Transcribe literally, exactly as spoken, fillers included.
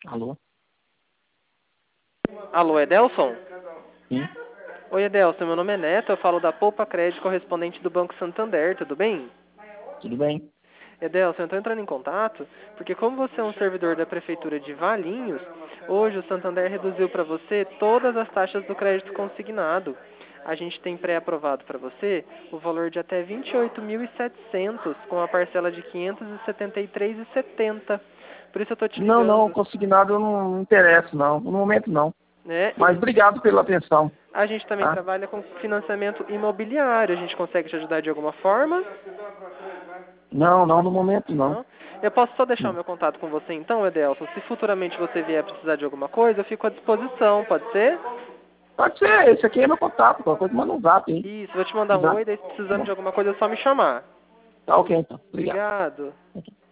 Alô? Alô, Edelson? Sim, Oi, Edelson, meu nome é Neto, eu falo da Poupa Crédito, correspondente do Banco Santander, tudo bem? tudo bem? Edelson, eu estou entrando em contato porque como você é um servidor da Prefeitura de Valinhos, hoje o Santander reduziu para você todas as taxas do crédito consignado. A gente tem pré-aprovado para você o valor de até vinte e oito mil e setecentos com a parcela de quinhentos e setenta e três reais e setenta centavos. Por isso eu estou te Não, não, ligando, consignado eu não me interesso, não. No momento, não. né? Mas obrigado pela atenção, A gente também tá? trabalha com financiamento imobiliário. A gente consegue te ajudar de alguma forma? Não, não, no momento, não. Não? Eu posso só deixar o Não. meu contato com você então, Edelson? Se futuramente você vier precisar de alguma coisa, eu fico à disposição, pode ser? Pode ser, esse aqui é meu contato, qualquer coisa manda um zap, hein? Isso, vou te mandar um Tá? oi, daí se Tá precisando bom. de alguma coisa é só me chamar. Tá ok, então. Obrigado. Obrigado.